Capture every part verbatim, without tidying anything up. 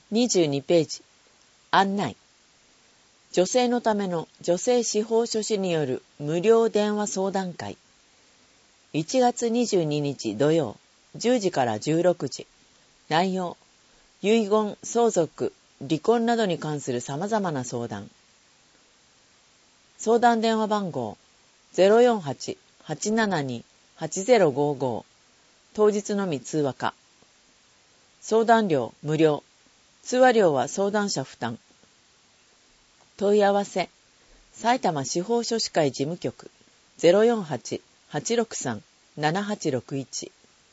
にじゅうにページ。案内。女性のための女性司法書士による無料電話相談会。いちがつにじゅうににち土曜、じゅうじからじゅうろくじ。内容。遺言、相続、離婚などに関する様々な相談。相談電話番号 ゼロよんはち はちななに はちゼロごご。当日のみ通話可。相談料無料。通話料は相談者負担。問い合わせ。埼玉司法書士会事務局 ゼロよんはち はちろくさん ななはちろくいち。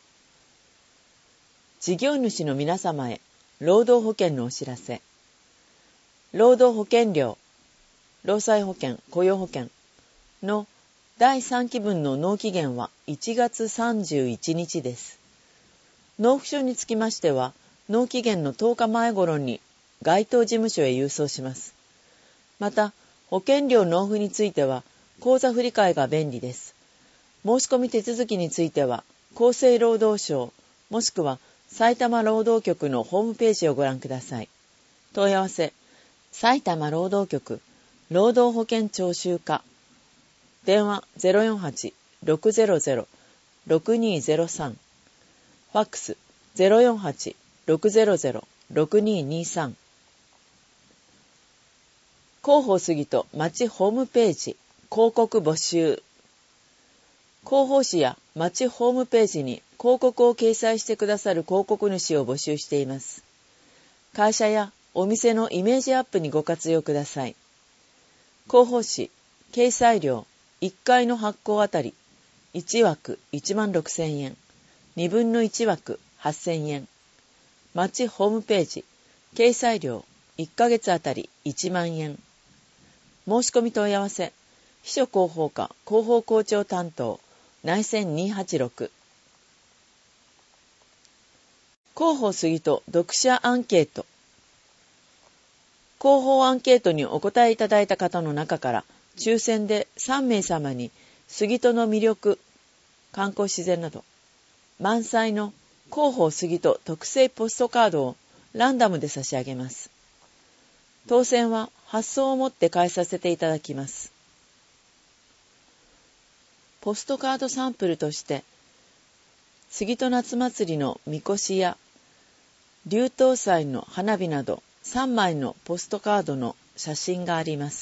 事業主の皆様へ労働保険のお知らせ。労働保険料、労災保険、雇用保険のだいさんき分の納期限はいちがつさんじゅういちにちです。納付書につきましては、納期限のとおかまえ頃に該当事務所へ郵送します。また、保険料納付については、口座振替が便利です。申し込み手続きについては、厚生労働省、もしくは埼玉労働局のホームページをご覧ください。問い合わせ、埼玉労働局、労働保険徴収課。電話 ゼロよんはち ろくゼロゼロ ろくにゼロさん。ファックス ゼロよんはち ろくゼロゼロ ろくににさん。広報杉戸町ホームページ広告募集。広報誌や町ホームページに広告を掲載してくださる広告主を募集しています。会社やお店のイメージアップにご活用ください。広報誌、掲載料いっかいの発行あたりいちわくいちまんろくせんえん、にぶんのいちわくはっせんえん。町ホームページ、掲載料いっかげつあたりいちまんえん。申し込み問い合わせ、秘書広報課広報校長担当、内線にはちろく。広報杉戸読者アンケート。広報アンケートにお答えいただいた方の中から、抽選でさんめいさまに杉戸の魅力、観光自然など、満載の広報杉戸特製ポストカードをランダムで差し上げます。当選は発送をもって返させていただきます。ポストカードサンプルとして、杉戸夏祭りのみこしや竜頭祭の花火などさんまいのポストカードの写真があります。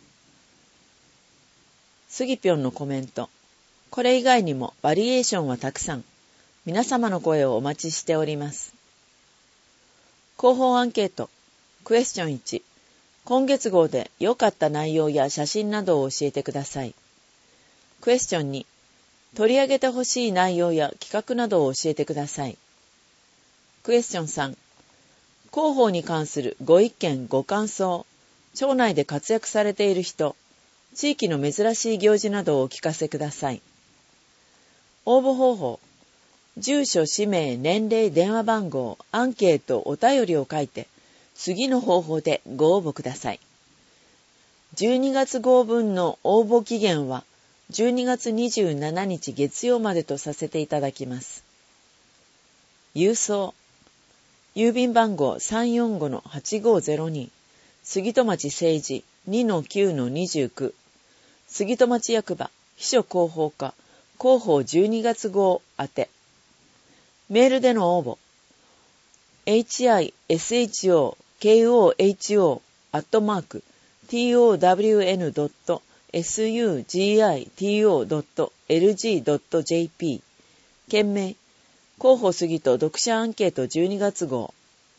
スギピョンのコメント。これ以外にもバリエーションはたくさん。皆様の声をお待ちしております。広報アンケート。クエスチョンいち。今月号で良かった内容や写真などを教えてください。クエスチョンに。取り上げてほしい内容や企画などを教えてください。クエスチョンさん。広報に関するご意見ご感想。町内で活躍されている人。地域の珍しい行事などをお聞かせください。応募方法。住所、氏名、年齢、電話番号、アンケート、お便りを書いて、次の方法でご応募ください。じゅうにがつ号分の応募期限はじゅうにがつにじゅうしちにち月曜までとさせていただきます。郵送。郵便番号 さんよんごのはちごゼロに 杉戸町政治 にのきゅうのにじゅうきゅう杉戸町役場秘書広報課広報じゅうにがつ号宛て。メールでの応募 エイチアイエスエイチオーケーオーエイチオー アットマーク ティーオーダブリューエヌドットスユージーアイティーオードットエルジードットジェーピー 件名広報杉戸読者アンケートじゅうにがつ号。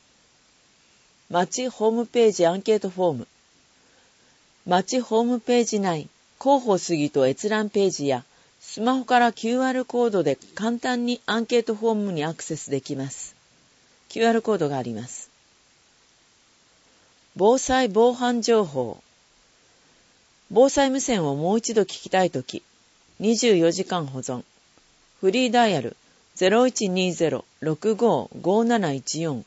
町ホームページアンケートフォーム。町ホームページ内広報杉戸閲覧ページやスマホから キューアール コードで簡単にアンケートフォームにアクセスできます。キューアール コードがあります。防災防犯情報。防災無線をもう一度聞きたいとき、にじゅうよじかん保存。フリーダイヤル ゼロいちにゼロ ろくご ごなないちよん。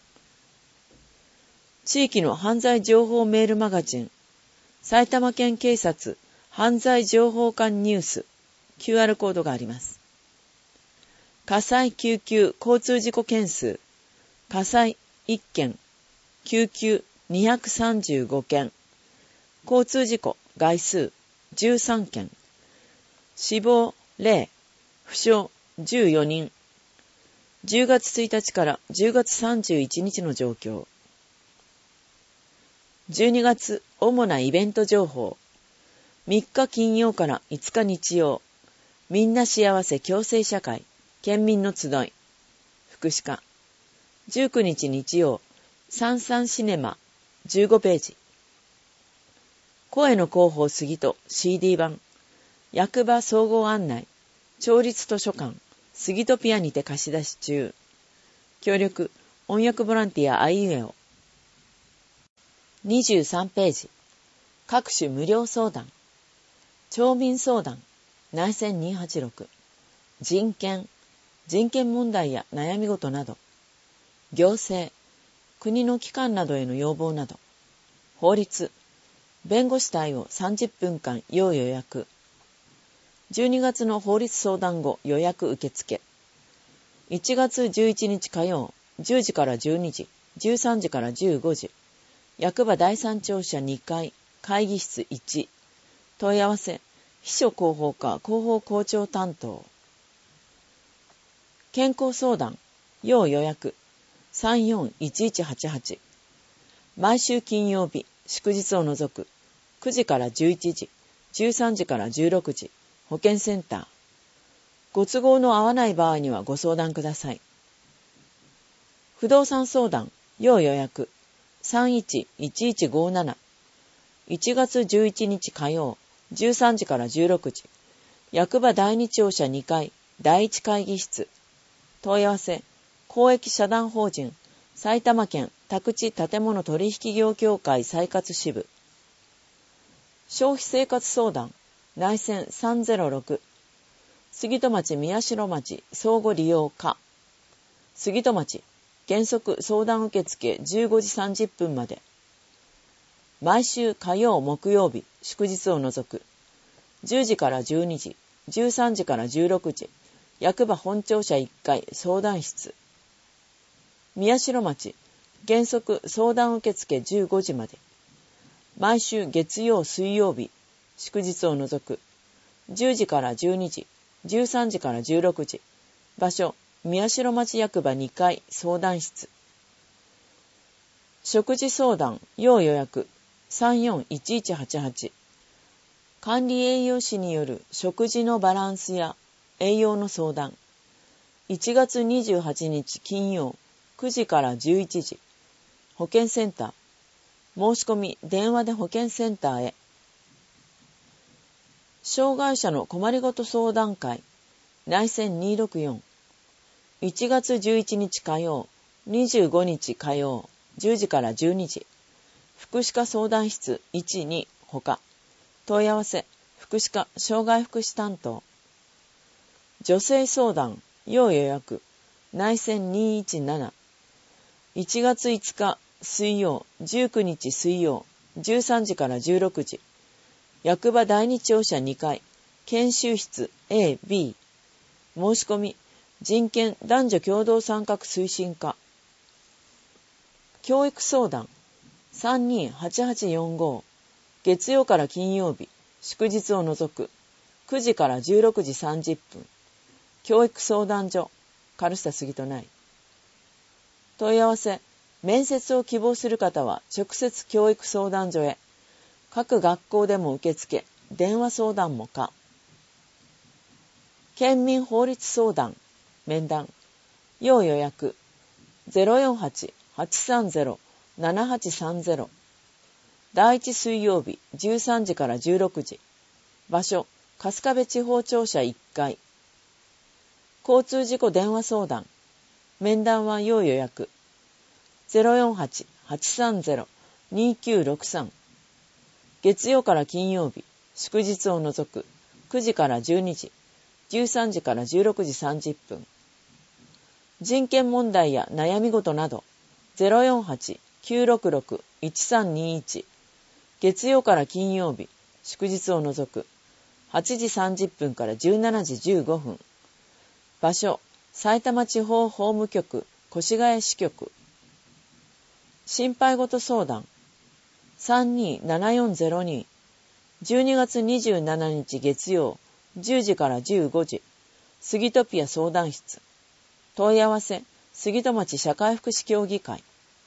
地域の犯罪情報メールマガジン。埼玉県警察犯罪情報館ニュース。キューアール コードがあります。火災救急交通事故件数。火災いっけん。 救急にひゃくさんじゅうごけん、交通事故害数じゅうさんけん、死亡ゼロ、負傷じゅうよにん。じゅうがつついたちからじゅうがつさんじゅういちにちの状況。じゅうにがつ主なイベント情報。みっか金曜からいつか日曜。みんな幸せ共生社会、県民の集い。福祉課。じゅうくにち日曜、サンサンシネマ、じゅうごページ。声の広報杉戸 シーディー 版。役場総合案内、町立図書館、杉戸ピアにて貸し出し中。協力、音訳ボランティアあいうえお。にじゅうさんページ。各種無料相談。町民相談、内戦にひゃくはちじゅうろく。人権、人権問題や悩み事など。行政、国の機関などへの要望など。法律、弁護士対応さんじゅっぷんかん要予約。じゅうにがつの法律相談後予約受付。いちがつじゅういちにち火曜、じゅうじからじゅうにじ、じゅうさんじからじゅうごじ。役場第三庁舎にかい、会議室いち。問い合わせ、秘書広報課広報校長担当。健康相談、要予約、さんよんいちいちはちはち。毎週金曜日、祝日を除く、くじからじゅういちじ、じゅうさんじからじゅうろくじ。保健センター。ご都合の合わない場合にはご相談ください。不動産相談、要予約、さんいちいちいちごなな。いちがつじゅういちにち火曜、じゅうさんじからじゅうろくじ。役場第二庁舎にかい、だいいち会議室。問い合わせ、公益社団法人、埼玉県宅地建物取引業協会再活支部。消費生活相談、内線さんぜろろく。杉戸町宮代町相互利用課。杉戸町、原則相談受付じゅうごじさんじゅっぷんまで。毎週火曜木曜日、祝日を除く。じゅうじからじゅうにじ、じゅうさんじからじゅうろくじ。役場本庁舎いっかい相談室。宮代町、原則相談受付じゅうごじまで。毎週月曜水曜日、祝日を除く。じゅうじからじゅうにじ、じゅうさんじからじゅうろくじ。場所、宮代町役場にかい相談室。食事相談、要予約、さんよんいちいちはちはち。管理栄養士による食事のバランスや栄養の相談。いちがつにじゅうはちにち金曜、くじからじゅういちじ。保健センター。申し込み、電話で保健センターへ。障害者の困りごと相談会、内線にひゃくろくじゅうよん。いちがつじゅういちにち火曜、にじゅうごにち火曜、じゅうじからじゅうにじ。福祉課相談室いち、に、ほか。問い合わせ、福祉課障害福祉担当。女性相談、要予約、内線にひゃくじゅうなな。いちがついつか水曜、じゅうくにち水曜、じゅうさんじからじゅうろくじ。役場第二庁舎にかい、研修室 A、B。申し込み、人権男女共同参画推進課。教育相談、さんにーはちはちよんご。月曜から金曜日、祝日を除く、くじからじゅうろくじさんじゅっぷん。教育相談所、軽下杉戸内。問い合わせ、面接を希望する方は直接教育相談所へ。各学校でも受付、電話相談も可。県民法律相談、面談、要予約、ゼロよんはち はちさんゼロ ななはちさんゼロ。第一水曜日、じゅうさんじからじゅうろくじ。場所、春日部地方庁舎いっかい。交通事故電話相談、面談は要予約、ゼロよんはち はちさんゼロ にきゅうろくさん。月曜から金曜日、祝日を除く、くじからじゅうにじ、じゅうさんじからじゅうろくじさんじゅっぷん。人権問題や悩み事など、ゼロよんはち きゅうろくろく いちさんにいち。月曜から金曜日、祝日を除く、はちじさんじゅっぷんからじゅうしちじじゅうごふん。場所、さいたま地方法務局越谷支局。 心配事相談 さんにーななよんゼロに じゅうにがつにじゅうしちにち月曜じゅうじからじゅうごじ杉戸ピア相談室問い合わせ杉戸町社会福祉協議会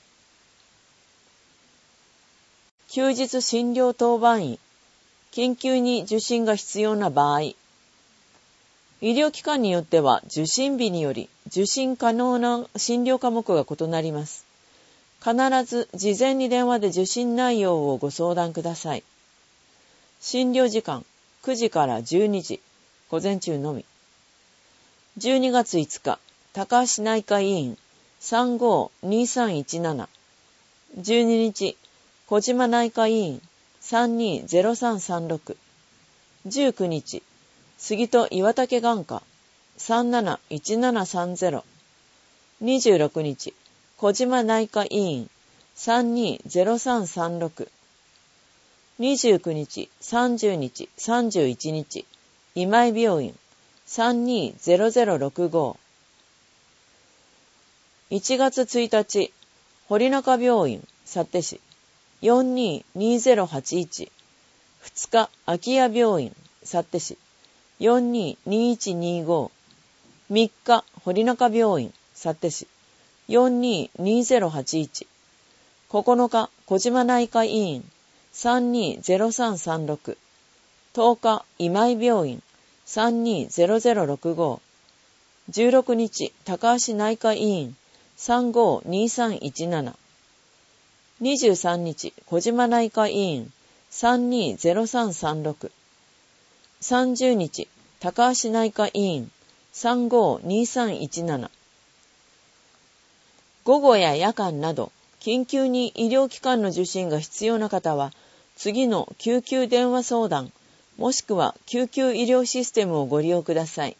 休日診療当番医緊急に受診が必要な場合医療機関によっては受診日により受診可能な診療科目が異なります。必ず事前に電話で受診内容をご相談ください。診療時間くじからじゅうにじ、午前中のみ。じゅうにがついつか、高橋内科医院 さんごーにーさんいちなな。じゅうににち、小島内科医院 さんにーゼロさんさんろく。じゅうくにち、杉戸岩竹眼科 さんなないちななさんゼロ。にじゅうろくにち、小島内科医院 さんにーゼロさんさんろく。にじゅうくにち、さんじゅうにち、さんじゅういちにち、今井病院 さんにーゼロゼロろくご。いちがつついたち、堀中病院幸手市 よんにーにーゼロはちいち。ふつか、空き家病院幸手市 よんにーにーいちにーご。みっか、堀中病院幸手市 よんにーにーゼロはちいち。ここのか、小島内科医院 さんにーゼロさんさんろく。とおか、今井病院 さんにーゼロゼロろくご。じゅうろくにち、高橋内科医院 さんごーにーさんいちなな。にじゅうさんにち、小島内科医院 さんにーゼロさんさんろく。さんじゅうにち、高橋内科医院 さんごーにーさんいちなな。午後や夜間など、緊急に医療機関の受診が必要な方は、次の救急電話相談、もしくは救急医療システムをご利用ください。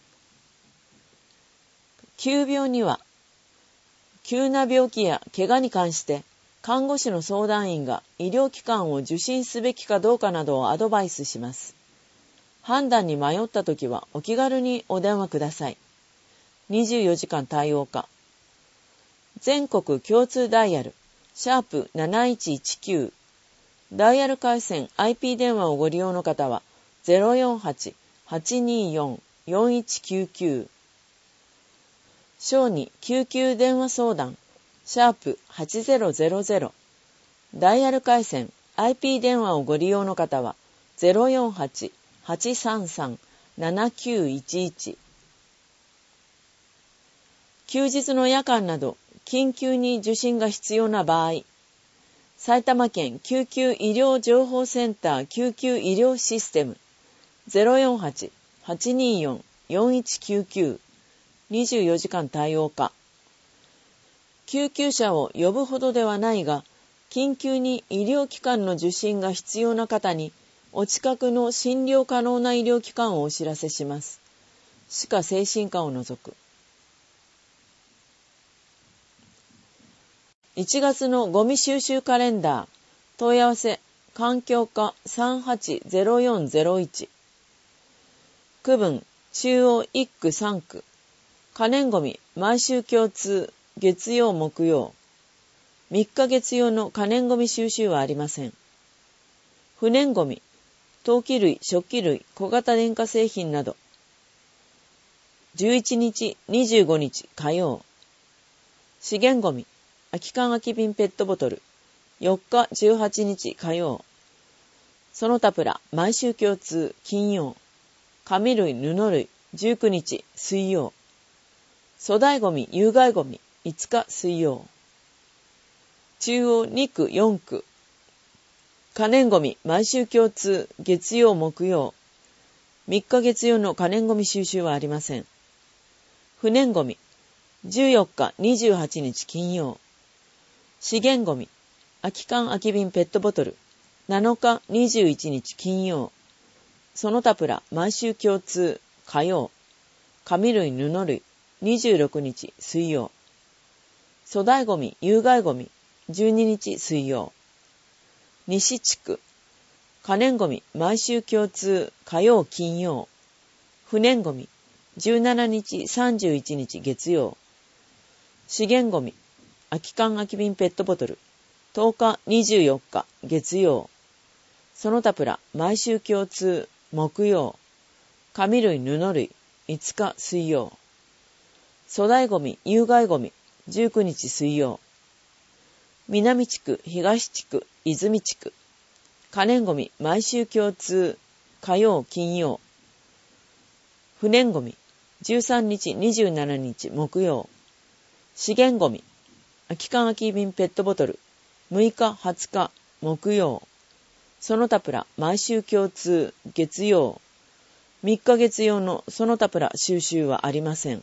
急病には、急な病気や怪我に関して、看護師の相談員が医療機関を受診すべきかどうかなどをアドバイスします。判断に迷ったときはお気軽にお電話ください。にじゅうよじかん対応課。全国共通ダイヤル、シャープなないちいちきゅう。ダイヤル回線 アイピー 電話をご利用の方は ゼロよんはち はちにーよん よんいちきゅうきゅう。小児救急電話相談、シャープはちゼロゼロゼロ。ダイヤル回線 アイピー 電話をご利用の方は ゼロよんはち はちさんさん ななきゅういちいち。休日の夜間など緊急に受診が必要な場合、埼玉県救急医療情報センター救急医療システム ゼロよんはち はちにーよん よんいちきゅうきゅう。にじゅうよじかん対応課。救急車を呼ぶほどではないが、緊急に医療機関の受診が必要な方に、お近くの診療可能な医療機関をお知らせします。歯科精神科を除く。いちがつのゴミ収集カレンダー。問い合わせ、環境課さんはちゼロよんゼロいち。区分、中央いっくさんく。可燃ごみ、毎週共通、月曜木曜。みっか月曜の可燃ごみ収集はありません。不燃ごみ、陶器類、食器類、小型電化製品など。じゅういちにち、にじゅうごにち火曜。資源ごみ、空き缶空き瓶ペットボトル。よっかじゅうはちにち火曜。その他プラ、毎週共通、金曜。紙類、布類、じゅうくにち水曜。粗大ごみ、有害ごみ、いつか水曜。中央にくよんく。可燃ごみ、毎週共通、月曜木曜。みっか月曜の可燃ごみ収集はありません。不燃ごみ、じゅうよっかにじゅうはちにち金曜。資源ごみ、空き缶空き瓶ペットボトル、なのかにじゅういちにち金曜。その他プラ、毎週共通、火曜。紙類、布類、にじゅうろくにち水曜。粗大ごみ、有害ごみ、じゅうににち水曜。西地区、可燃ごみ、毎週共通、火曜金曜。不燃ごみ、じゅうしちにちさんじゅういちにち月曜。資源ごみ、空き缶空き瓶ペットボトル、 とおかにじゅうよっか月曜。その他プラ毎週共通木曜。紙類布類いつか水曜。粗大ゴミ有害ゴミじゅうくにち水曜。南地区東地区泉地区。可燃ゴミ毎週共通火曜金曜。不燃ゴミじゅうさんにちにじゅうしちにち木曜。資源ゴミ空き缶空き瓶ペットボトルむいかはつか木曜。その他プラ毎週共通月曜。みっか月用のその他プラ収集はありません。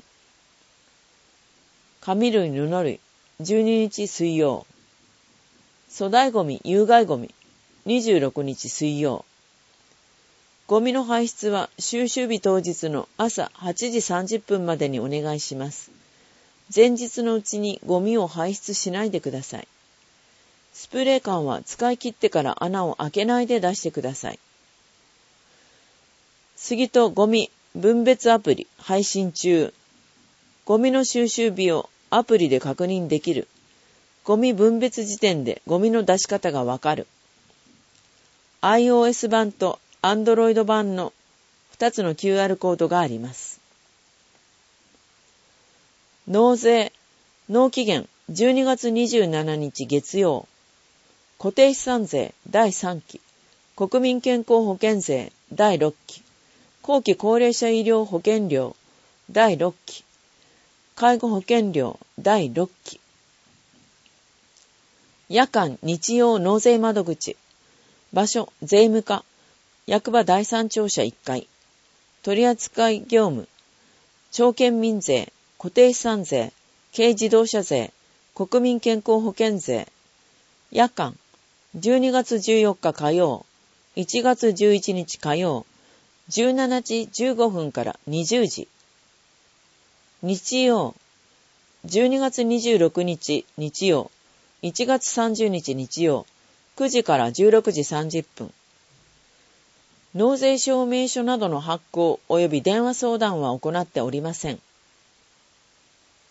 紙類布類じゅうににち水曜。粗大ゴミ有害ゴミにじゅうろくにち水曜。ゴミの排出は収集日当日の朝はちじさんじゅっぷんまでにお願いします。前日のうちにゴミを排出しないでください。スプレー缶は使い切ってから穴を開けないで出してください。杉とゴミ分別アプリ配信中。ゴミの収集日をアプリで確認できる。ゴミ分別時点でゴミの出し方がわかる。iOS 版と Android 版のふたつの キューアール コードがあります。納税、納期限じゅうにがつにじゅうしちにち月曜。固定資産税だいさんき。国民健康保険税だいろっき。後期高齢者医療保険料だいろっき。介護保険料だいろっき。夜間日曜納税窓口。場所税務課。役場だいさん庁舎いっかい。取扱業務。町県民税、固定資産税、軽自動車税、国民健康保険税。夜間じゅうにがつじゅうよっか火曜。いちがつじゅういちにち火曜。じゅうしちじじゅうごふんからにじゅうじ。日曜じゅうにがつにじゅうろくにち日曜。いちがつさんじゅうにち日曜。くじからじゅうろくじさんじゅっぷん。納税証明書などの発行及び電話相談は行っておりません。